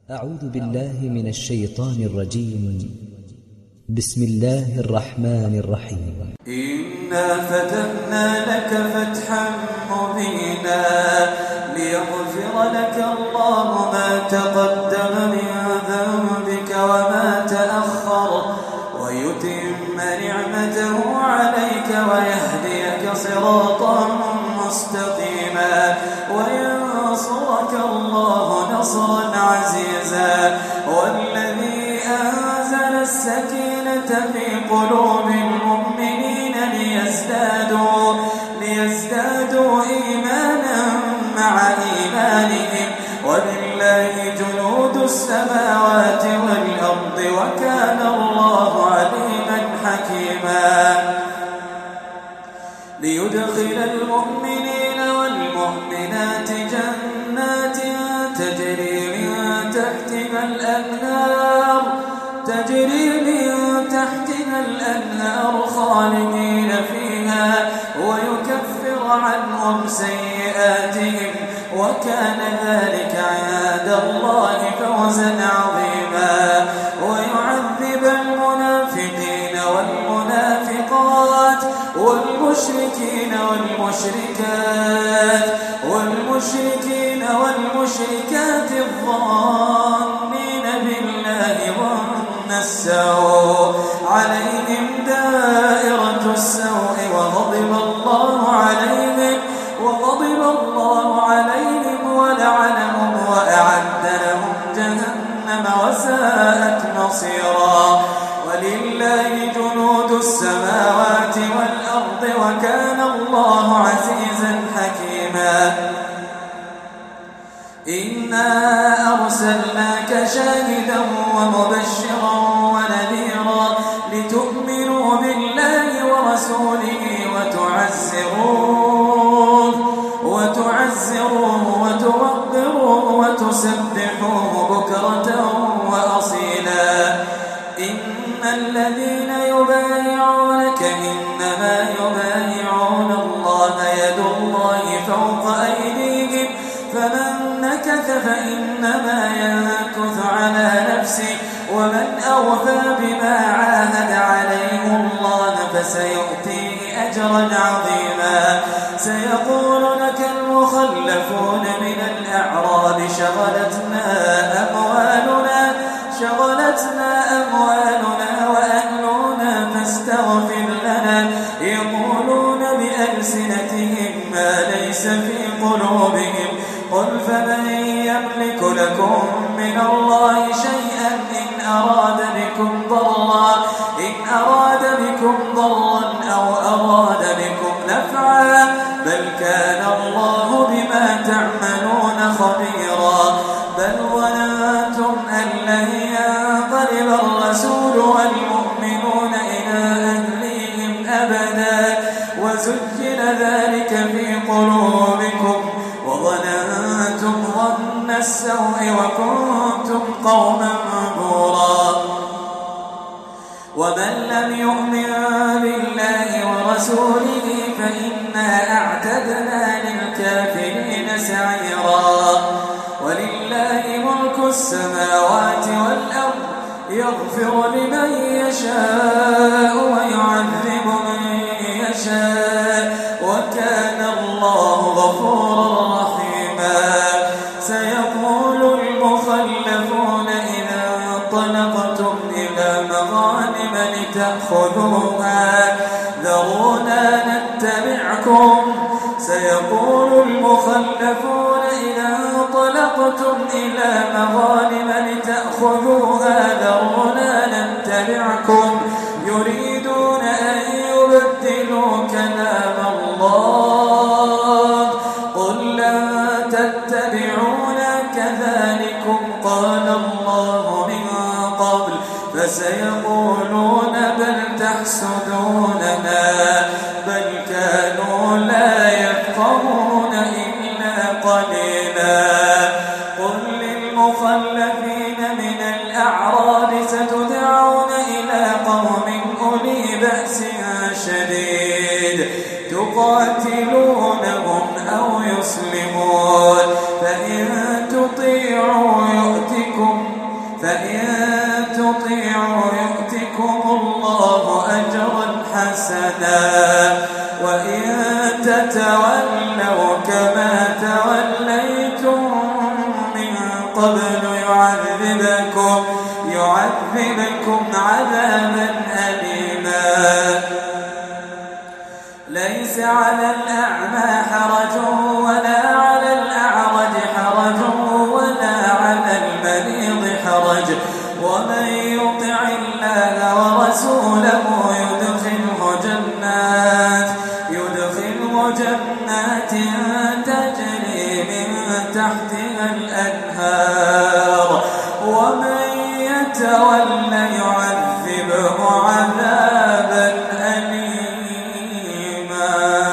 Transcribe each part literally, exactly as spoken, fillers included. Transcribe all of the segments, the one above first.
أعوذ بالله من الشيطان الرجيم. بسم الله الرحمن الرحيم. إنا فتحنا لك فتحا مبينا ليغفر لك الله ما تقدم من ذنبك وما تأخر ويتم نعمته عليك ويهديك صراطا مستقيما وينصرك الله نصرا عزيزا والذي أنزل السكينة في قلوب المؤمنين ليزدادوا, ليزدادوا إيمانا مع إيمانهم ولله جنود السماوات والأرض وكان الله عليما حكيما ليدخل المؤمنين والمؤمنات جنات تجري من تحتها الأنهار تجري من تحتها الأنهار خالدين فيها ويكفر عنهم سيئاتهم وكان ذلك عند الله فوزا عظيما ويعذب المنافقين والمنافقات والمشركين والمشركات والمشركين والمشركات الظانين بالله ظن السوء عليهم دائرة السوء وغضب الله عليهم وغضب الله عليهم ولعنهم وأعد لهم جهنم وساءت مصيرا ولله جنود السماوات والأرض وكان الله عزيزا حكيما إنا أرسلناك شاهدا ومبشرا ونذيرا لتؤمنوا بالله ورسوله وتعزروه وتعزروه وتوقروه وتسبحوه بكرة وأصيلا إن الذين يبايعونك إنما يبايعون الله يد الله فوق أيديهم فمن نكث فإنما ينكث على نفسه ومن أوفى بما عاهد عليه الله فسيؤتيه أجرا عظيما سيقول لك المخلفون من الأعراب شغلتنا أموالنا شغلتنا أموالنا وأهلنا فاستغفر لنا يقولون بألسنتهم ما ليس في قلوبهم قل فمن يملك لكم من الله شيئا إن أراد بكم ضرا إن أراد بكم ضرا أو أراد بكم نفعا بل كان الله بما تعملون خبيرا بل ظننتم أن لن ينقلب الرسول والمؤمنون إلى أهليهم أبدا وزين ذلك في قلوبكم وظننتم ظن السوء وكنتم قوما بورا ومن لم يؤمن بالله ورسوله فإنا أعتدنا للكافرين سعيرا ولله ملك السماوات والأرض يغفر لمن يشاء ويعذب من يشاء وكان الله غفورا رحيما سيقول المخلفون إذا انطلقتم إلى مغانم لتأخذوها ذرونا نتبعكم سيقول المخلفون إذا انطلقتم إلى مغانم لتأخذوها ذرونا نتبعكم يريدون أن يبدلوا كلام الله قل لن تتبعونا كذلكم قال الله من قبل فسيقولون بل تحسدوننا بل كانوا لا يفقهون إلا قليلا قل للمخلفين من الأعراب ستدعون إلى قوم أولي بأس شديد تقاتلونهم أو يسلمون فإن تطيعوا يؤتكم فإن تطيعوا يؤتكم الله أجرا حسنا وإن تتولوا كما توليتم من قبل يعذبكم يعذبكم عذابا أليما ليس على الأعمى حرج ولا على الأعرج حرج ولا على المريض حرج ومن يطع الله ورسوله يدخله جنات يدخله جنات تجري من تحتها الأنهار ومن يتولى يعذبه عذابا أليما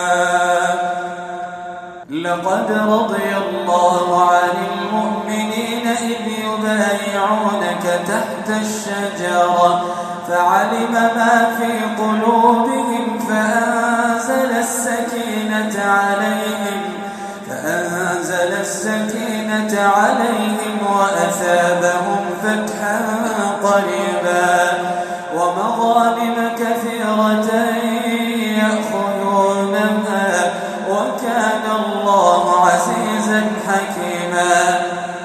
لقد رضي الله عن المؤمنين إذ يبايعونك تحت الشجرة فعلم ما في قلوبهم فأنزل السكينة عليهم فأنزل السكينة عليهم وأثابهم فتحا قريبا ومغانم كثيرة يأخذونها وكان الله عزيزا حكيما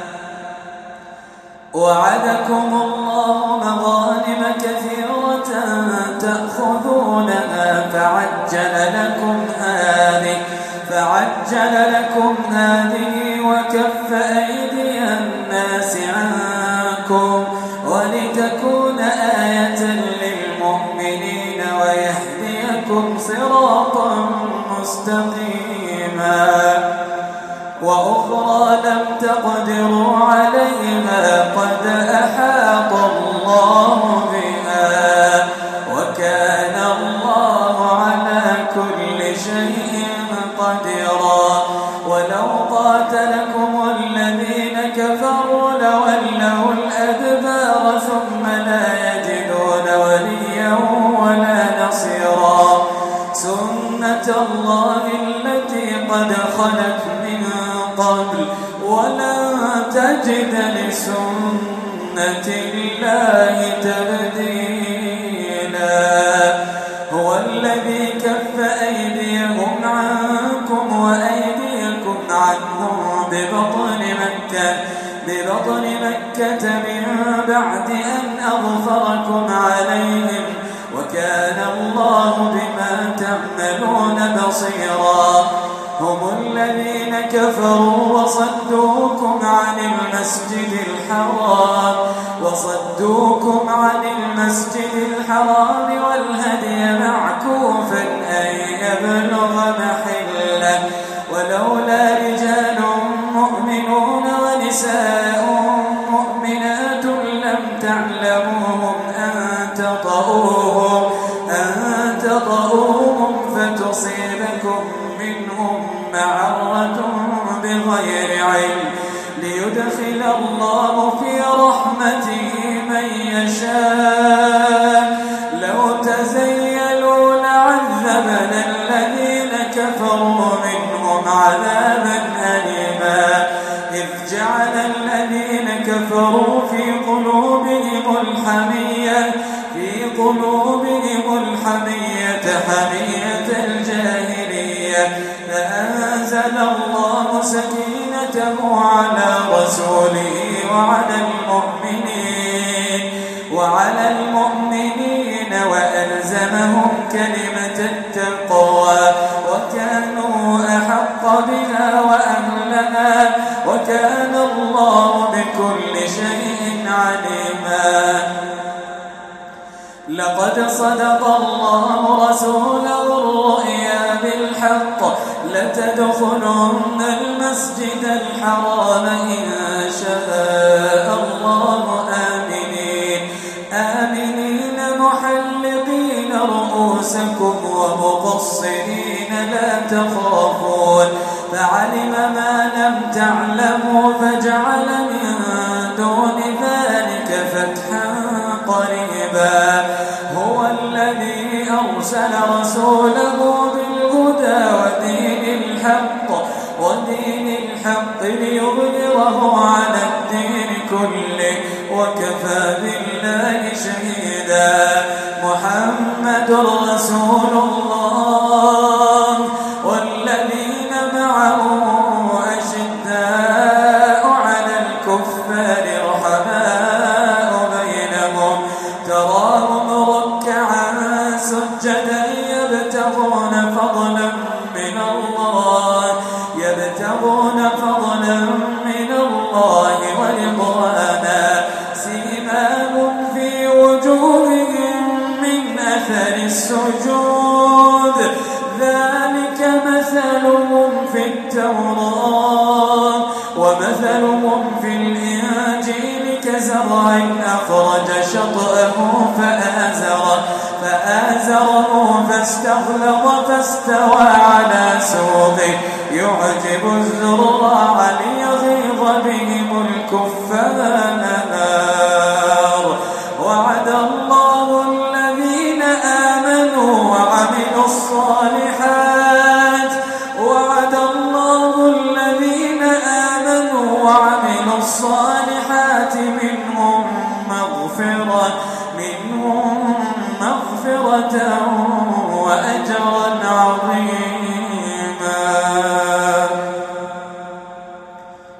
وعدكم الله مغانم كثيرة تأخذونها فعجل لكم هذه فعجل لكم هذه وكف أيدي الناس عنكم ولتكون آية للمؤمنين ويهديكم صراطا مستقيما وأخرى لم تقدروا عليها قد أحاط الله بها وكان الله على كل شيء قديرا ولو قاتلكم الذين كفروا لولوا الأدبار ثم لا يجدون وليا ولا نصيرا سنة الله التي قد خلت من قبل ولن تجد لسنة الله تبديلا هو الذي كف أيديهم عنكم وأيديكم عنهم ببطن مكة ببطن مكة من بعد أن أغفركم عليهم وكان الله بما تعملون بصيرا هم الذين كفروا وصدوكم عن المسجد الحرام وصدوكم عن المسجد الحرام والهدي معكوفا أن يبلغ محله ولولا رجال مؤمنون ونساء مؤمنات لم تعلموهم أن تطؤوهم أن تطؤوهم فتصيبكم منهم معرة بغير علم ليدخل الله في رحمته من يشاء لو تزيلوا لعذبنا الذين كفروا منهم عذابا أليما إذ جعل الذين كفروا في قلوبهم الحمية في قلوبهم الحمية حمية الجاهلية فأنزل الله سكينته على رسوله وعلى المؤمنين وعلى المؤمنين وألزمهم كلمة التقوى وكانوا أحق بها وأهلها وكان الله بكل شيء عليما لقد صدق الله رسوله الرؤيا بالحق لتدخلن المسجد الحرام إن شاء الله آمنين آمنين محلقين رؤوسكم ومقصرين لا تخافون فعلم ما لم تعلموا فجعل من دون ذلك فتحا قريبا هو الذي أرسل رسوله بالهدى ودين الحق ودين الحق ليظهره على الدين كله وكفى بالله شهيدا. محمد رسول الله والذين معه أشداء على الكفار رحماء بينهم تراهم ركعا سجدا يبتغون فضلا من الله يبتغون فضلا من الله ورضوانا سيماهم في وجوههم من أثر السجود ذلك مثلهم في التوراة ومثلهم في الإنجيل كزرع أخرج شطأه فآزره فآزره فاستغلظ فاستوى على سوقه يعجب الزراع ليغيظ بهم الكفار. وعد الله الذين آمنوا وعملوا الصالحات وعد الله الذين آمنوا وعملوا الصالحات منهم مغفرة منهم مغفرة